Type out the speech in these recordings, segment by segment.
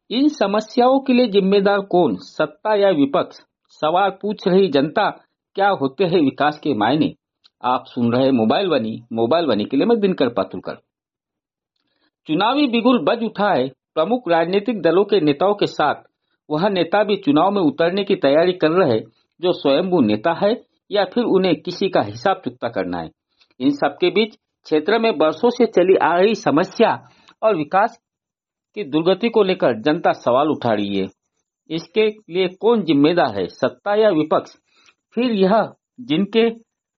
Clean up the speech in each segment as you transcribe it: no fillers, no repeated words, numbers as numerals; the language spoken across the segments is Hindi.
इन समस्याओं के लिए जिम्मेदार कौन, सत्ता या विपक्ष? सवाल पूछ रही जनता, क्या होते हैं विकास के मायने? आप सुन रहे मोबाइल बनी के लिए मैं दिनकर पातुलकर। चुनावी बिगुल बज उठा है। प्रमुख राजनीतिक दलों के नेताओं के साथ वह नेता भी चुनाव में उतरने की तैयारी कर रहे जो स्वयंभू नेता है या फिर उन्हें किसी का हिसाब चुकता करना है। इन सबके बीच क्षेत्र में बरसों से चली आ रही समस्या और विकास की दुर्गति को लेकर जनता सवाल उठा रही है। इसके लिए कौन जिम्मेदार है, सत्ता या विपक्ष? फिर यह जिनके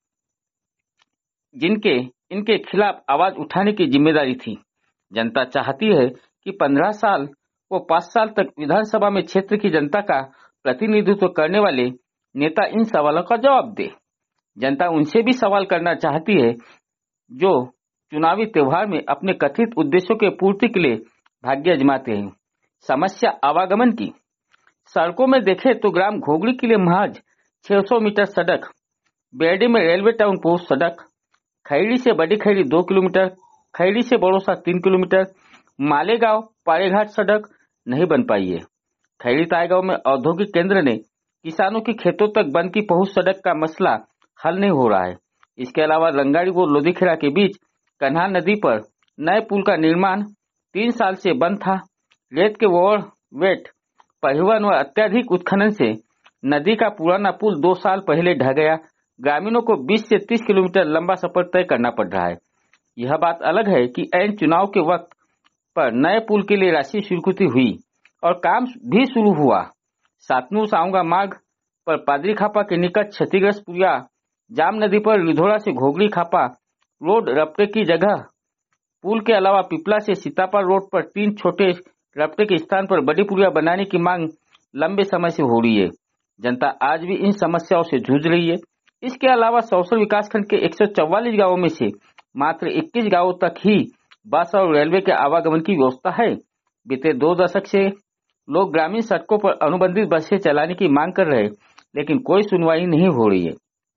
जिनके इनके खिलाफ आवाज उठाने की जिम्मेदारी थी। जनता चाहती है कि 15 साल व 5 साल तक विधानसभा में क्षेत्र की जनता का प्रतिनिधित्व करने वाले नेता इन सवालों का जवाब दे। जनता उनसे भी सवाल करना चाहती है जो चुनावी त्योहार में अपने कथित उद्देश्यों के पूर्ति के लिए भाग्य आजमाते हैं। समस्या आवागमन की। सड़कों में देखें तो ग्राम घोगड़ी के लिए महज 600 मीटर सड़क, बेरडी में रेलवे टाउन पोस्ट सड़क, खैरी से बड़ी खैरी 2 किलोमीटर, खैरी से बड़ोसा 3 किलोमीटर, मालेगांव पारेघाट सड़क नहीं बन पाई है। खैरी तायगांव में औद्योगिक केंद्र ने किसानों के खेतों तक बन की पहुंच सड़क का मसला हल नहीं हो रहा है। इसके अलावा रंगाड़ी व लोधीखेड़ा के बीच कन्हार नदी पर नए पुल का निर्माण 3 साल से बंद था। रेत के ओवर वेट परिवहन व अत्यधिक उत्खनन से नदी का पुराना पुल 2 साल पहले ढह गया। ग्रामीणों को 20 से 30 किलोमीटर लंबा सफर तय करना पड़ रहा है। यह बात अलग है कि ऐन चुनाव के वक्त पर नए पुल के लिए राशि स्वीकृति हुई और काम भी शुरू हुआ। सातनूर साऊंगा मार्ग पर पादरी खापा के निकट क्षतिग्रस्त पुलिया, जाम नदी पर रिधोड़ा से घोगड़ी खापा रोड रपटे की जगह पुल के अलावा पिपला से सीतापार रोड पर 3 छोटे रपटे के स्थान पर बड़ी पुलिया बनाने की मांग लंबे समय से हो रही है। जनता आज भी इन समस्याओं से जूझ रही है। इसके अलावा सौसर विकासखंड के 144 गांवों में से मात्र 21 गांवों तक ही बस और रेलवे के आवागमन की व्यवस्था है। बीते 2 दशक से लोग ग्रामीण सड़कों पर अनुबंधित बसें चलाने की मांग कर रहे हैं, लेकिन कोई सुनवाई नहीं हो रही है।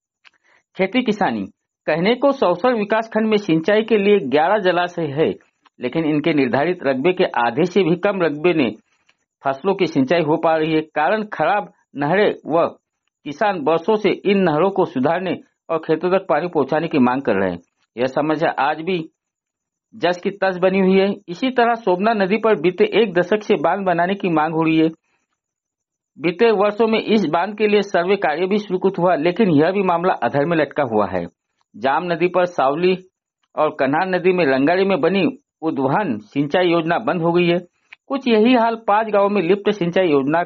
खेती किसानी। कहने को सौसर विकासखंड में सिंचाई के लिए 11 जलाशय है, लेकिन इनके निर्धारित रकबे के आधे से भी कम रकबे में फसलों की सिंचाई हो पा रही है। कारण खराब नहरें व किसान वर्षों से इन नहरों को सुधारने और खेतों तक पानी पहुंचाने की मांग कर रहे हैं। यह समस्या आज भी जस की तस बनी हुई है। इसी तरह सोमना नदी पर बीते 1 दशक से बांध बनाने की मांग हो रही है। बीते वर्षों में इस बांध के लिए सर्वे कार्य भी स्वीकृत हुआ, लेकिन यह भी मामला अधर में लटका हुआ है। जाम नदी पर सावली और कन्हार नदी में रंगाड़ी में बनी उद्वहन सिंचाई योजना बंद हो गई है। कुछ यही हाल 5 गांवों में लिफ्ट सिंचाई योजना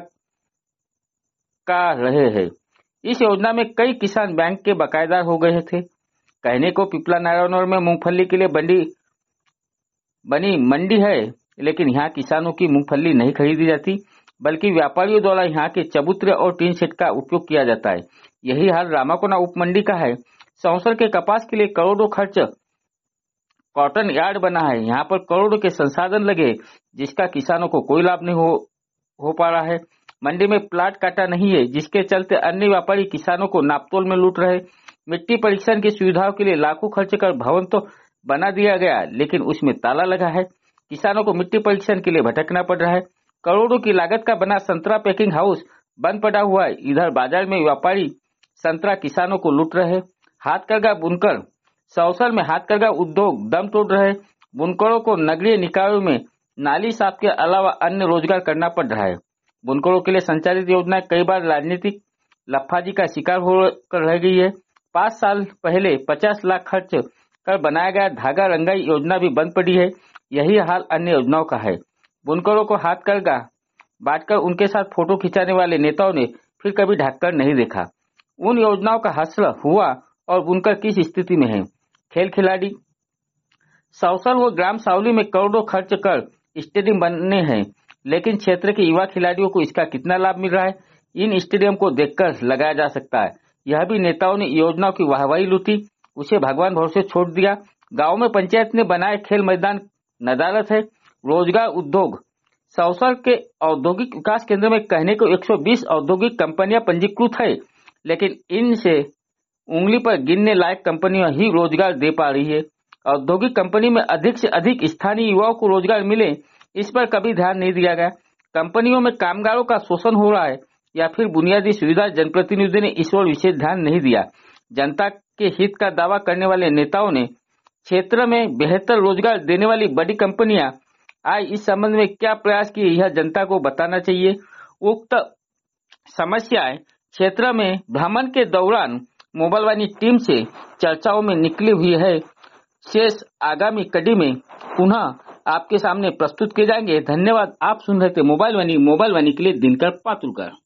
का रहे हैं। इस योजना में कई किसान बैंक के बकायेदार हो गए थे। कहने को पिपला नारायणपुर में मूंगफली के लिए बनी मंडी है, लेकिन यहाँ किसानों की मूंगफली नहीं खरीदी जाती, बल्कि व्यापारियों द्वारा यहाँ के चबूतरे और टीन शेड का उपयोग किया जाता है। यही हाल रामाकोना उप मंडी का है। सौसर के कपास के लिए करोड़ों खर्च कॉटन यार्ड बना है। यहाँ पर करोड़ों के संसाधन लगे, जिसका किसानों को कोई लाभ नहीं हो पा रहा है। मंडी में प्लाट काटा नहीं है, जिसके चलते अन्य व्यापारी किसानों को नापतोल में लूट रहे। मिट्टी परीक्षण की सुविधाओं के लिए लाखों खर्च कर भवन तो बना दिया गया, लेकिन उसमें ताला लगा है। किसानों को मिट्टी परीक्षण के लिए भटकना पड़ रहा है। करोड़ों की लागत का बना संतरा पैकिंग हाउस बंद पड़ा हुआ है। इधर बाजार में व्यापारी संतरा किसानों को लूट रहे। हाथकरघा बुनकर। सौसर में हाथकरघा उद्योग दम तोड़ रहे। बुनकरों को नगरीय निकायों में नाली साफ के अलावा अन्य रोजगार करना पड़ रहा है। बुनकरों के लिए संचालित योजनाएं कई बार राजनीतिक लफाजी का शिकार होकर रह गई है। 5 साल पहले 50 लाख खर्च कर बनाया गया धागा रंगाई योजना भी बंद पड़ी है। यही हाल अन्य योजनाओं का है। बुनकरों को हाथकरघा बांटकर उनके साथ फोटो खिंचाने वाले नेताओं ने फिर कभी ढककर नहीं देखा। उन योजनाओं का हासिल हुआ और बुनकर किस स्थिति में है। खेल खिलाड़ी। सौसर व ग्राम सावली में करोड़ों खर्च कर स्टेडियम बनने हैं, लेकिन क्षेत्र के युवा खिलाड़ियों को इसका कितना लाभ मिल रहा है, इन स्टेडियम को देखकर लगाया जा सकता है। यह भी नेताओं ने योजनाओं की वाहवाही लूटी, उसे भगवान भरोसे छोड़ दिया। गांव में पंचायत ने बनाए खेल मैदान नदारत है। रोजगार उद्योग। सौसर के औद्योगिक विकास केंद्र में कहने को 120 औद्योगिक कंपनियां पंजीकृत है, लेकिन इनसे उंगली पर गिनने लायक कंपनियां ही रोजगार दे पा रही है। औद्योगिक कंपनी में अधिक से अधिक स्थानीय युवाओं को रोजगार मिले, इस पर कभी ध्यान नहीं दिया गया। कंपनियों में कामगारों का शोषण हो रहा है या फिर बुनियादी सुविधा जनप्रतिनिधियों ने इस ओर विशेष ध्यान नहीं दिया। जनता के हित का दावा करने वाले नेताओं ने क्षेत्र में बेहतर रोजगार देने वाली बड़ी कंपनियां आज इस संबंध में क्या प्रयास किए, यह जनता को बताना चाहिए। उक्त समस्याएं क्षेत्र में भ्रमण के दौरान मोबाइल वाणी टीम से चर्चाओं में निकली हुई है। शेष आगामी कड़ी में पुनः आपके सामने प्रस्तुत किए जाएंगे। धन्यवाद। आप सुन रहे थे मोबाइल वाणी के लिए दिनकर पातुलकर।